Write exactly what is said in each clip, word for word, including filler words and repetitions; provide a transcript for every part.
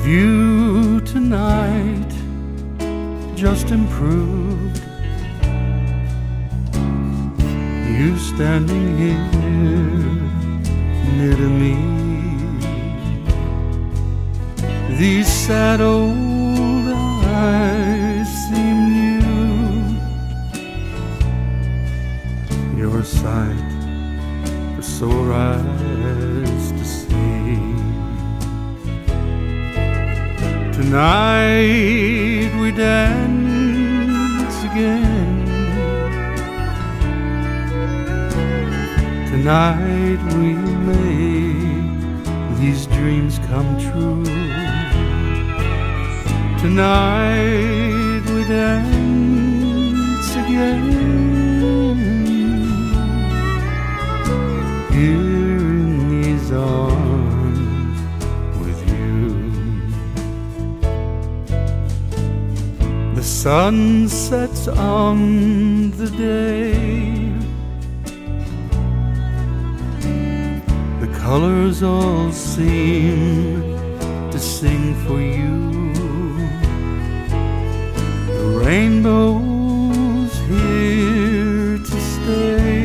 view tonight just improved. You standing here near to me. These sad old eyes seem new. Your sight for sore eyes to see. Tonight we dance again. Tonight we make these dreams come true. Tonight we dance again. Here in these arms with you. The sun sets on the day. The colors all seem to sing for you. The rainbow's here to stay.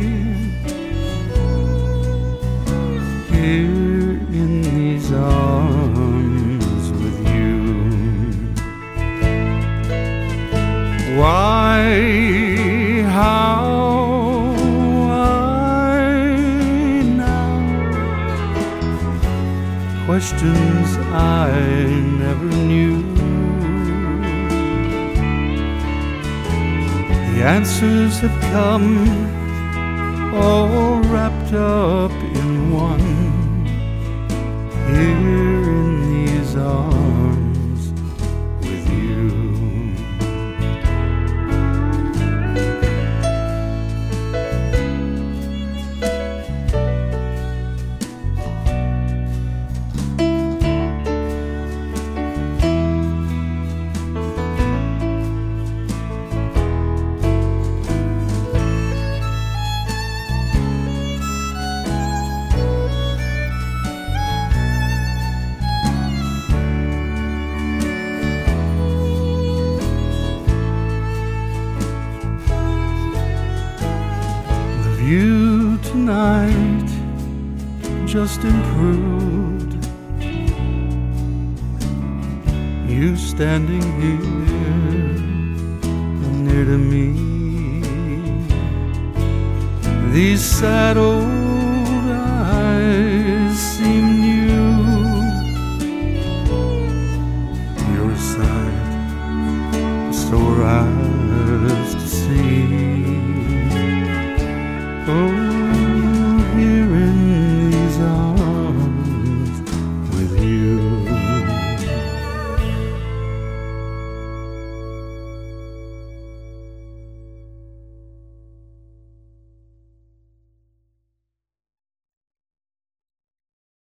Here in these arms with you. Why, how, why now? Questions I never knew. The answers have come all wrapped up in one. Here in these arms with you. You tonight just improved. You standing here near to me. These sad old